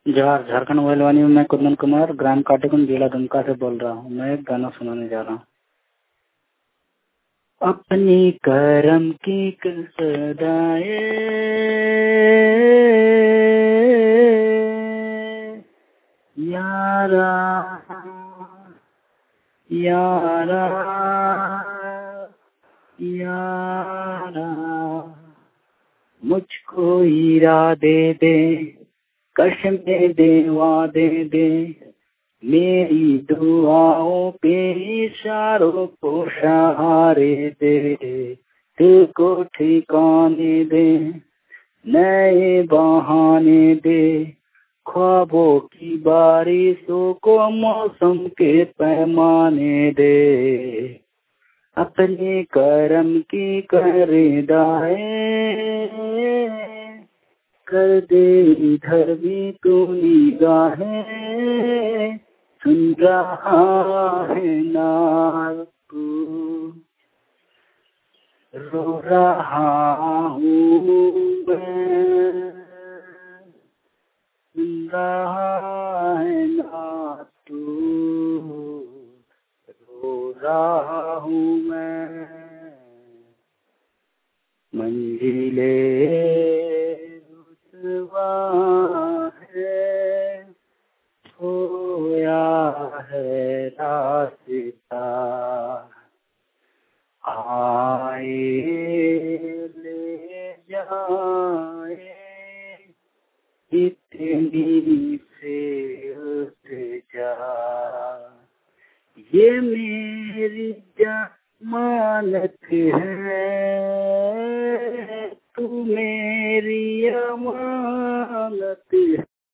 जोहार। झारखंड मोबाइल में मैं कुंदन कुमार ग्राम काटेकुंड जिला दुमका से बोल रहा हूँ। मैं एक गाना सुनाने जा रहा हूँ। अपनी करम की सदाए यारा यारा यारा, मुझको हीरा दे दे, कसम दे वादे दे, मेरी दुआओं पे इशारों को सहारे दे, दिल को ठिकाने दे, नए बहाने दे, ख्वाबों की बारिशों को मौसम के पैमाने दे, अपने करम की करदाए कर दे इधर भी तू निगाहें, सुन रहा है ना तू, रो रहा हूँ मैं, सुन रहा है ना तू, रो रहा हूँ मैं। मंजिले रुसवा है, खोया है रास्ता, आए ले जाए इतनी से जा, ये मेरी जमानत है, तू मेरी अमानत है।